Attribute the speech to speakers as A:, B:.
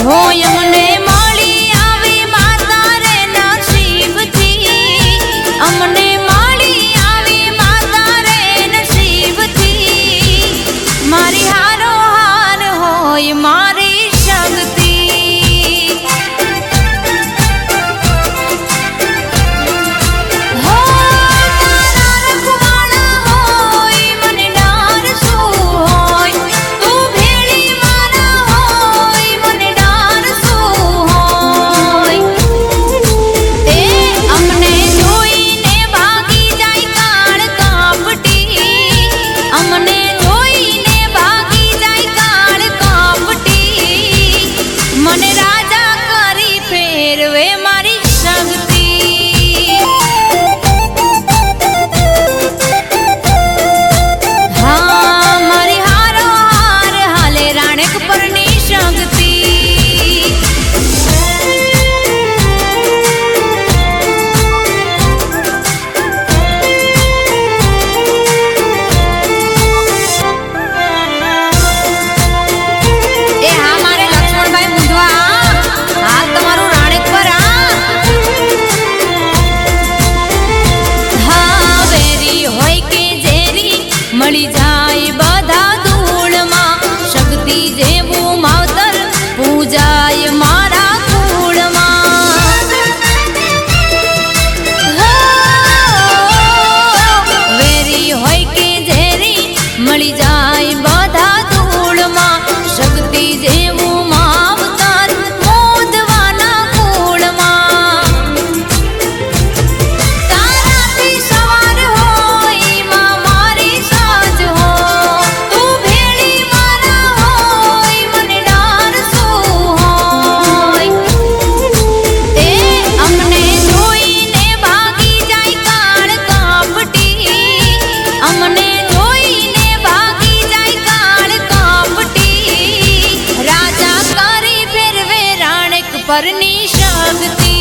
A: મળી જાય બધા ધૂળમાં શક્તિ જેવું માવતર પૂજાય મારા કુળમાં વેરી હોય કે ઝેરી મળી જાય બધા ધૂળમાં શક્તિ જેવું માવતર મોદવાના કુળમાં તારાથી સવાર હોય માં મારી સાજ હો તું ભેળી મારા હોય મને ડાર શું હોય એ અમને જોઈને ભાગી જાય કાળ કાપટી અમને જોઈને ભાગી જાય કાળ કાપટી રાજા કરી ફેરવે રાણક પરની શક્તિ